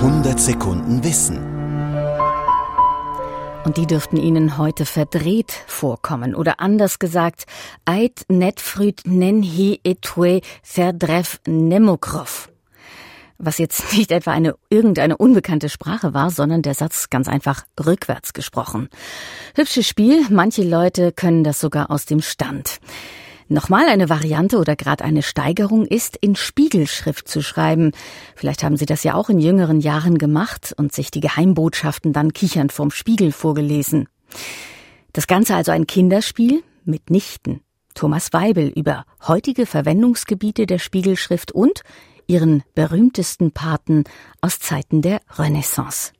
100 Sekunden Wissen. Und die dürften Ihnen heute verdreht vorkommen. Oder anders gesagt, Eit net früd nen hi etwe verdref nemokrov. Was jetzt nicht etwa irgendeine unbekannte Sprache war, sondern der Satz ganz einfach rückwärts gesprochen. Hübsches Spiel, manche Leute können das sogar aus dem Stand. Nochmal eine Variante oder gerade eine Steigerung ist, in Spiegelschrift zu schreiben. Vielleicht haben Sie das ja auch in jüngeren Jahren gemacht und sich die Geheimbotschaften dann kichernd vorm Spiegel vorgelesen. Das Ganze also ein Kinderspiel mitnichten. Thomas Weibel über heutige Verwendungsgebiete der Spiegelschrift und ihren berühmtesten Paten aus Zeiten der Renaissance.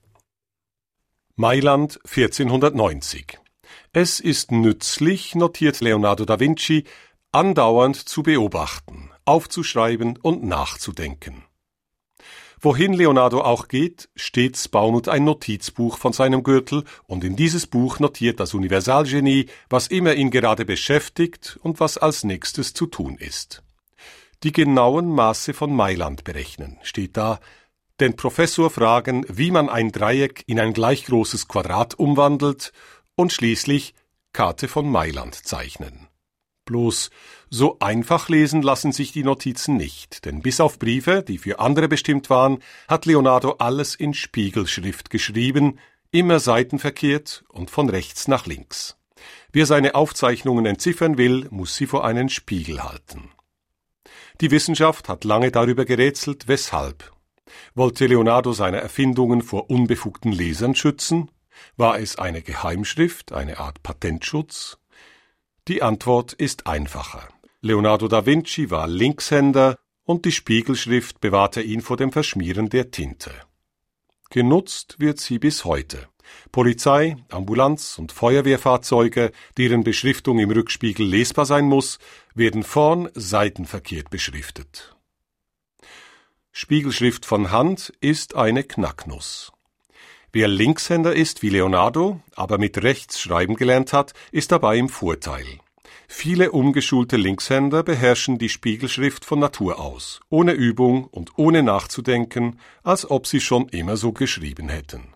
Mailand 1490. Es ist nützlich, notiert Leonardo da Vinci, andauernd zu beobachten, aufzuschreiben und nachzudenken. Wohin Leonardo auch geht, stets baumelt ein Notizbuch von seinem Gürtel und in dieses Buch notiert das Universalgenie, was immer ihn gerade beschäftigt und was als nächstes zu tun ist. Die genauen Maße von Mailand berechnen, steht da, den Professor fragen, wie man ein Dreieck in ein gleich großes Quadrat umwandelt und schließlich Karte von Mailand zeichnen. Bloß so einfach lesen lassen sich die Notizen nicht, denn bis auf Briefe, die für andere bestimmt waren, hat Leonardo alles in Spiegelschrift geschrieben, immer seitenverkehrt und von rechts nach links. Wer seine Aufzeichnungen entziffern will, muss sie vor einen Spiegel halten. Die Wissenschaft hat lange darüber gerätselt, weshalb. Wollte Leonardo seine Erfindungen vor unbefugten Lesern schützen? War es eine Geheimschrift, eine Art Patentschutz? Die Antwort ist einfacher. Leonardo da Vinci war Linkshänder und die Spiegelschrift bewahrte ihn vor dem Verschmieren der Tinte. Genutzt wird sie bis heute. Polizei, Ambulanz und Feuerwehrfahrzeuge, deren Beschriftung im Rückspiegel lesbar sein muss, werden vorn seitenverkehrt beschriftet. Spiegelschrift von Hand ist eine Knacknuss. Wer Linkshänder ist wie Leonardo, aber mit rechts schreiben gelernt hat, ist dabei im Vorteil. Viele umgeschulte Linkshänder beherrschen die Spiegelschrift von Natur aus, ohne Übung und ohne nachzudenken, als ob sie schon immer so geschrieben hätten.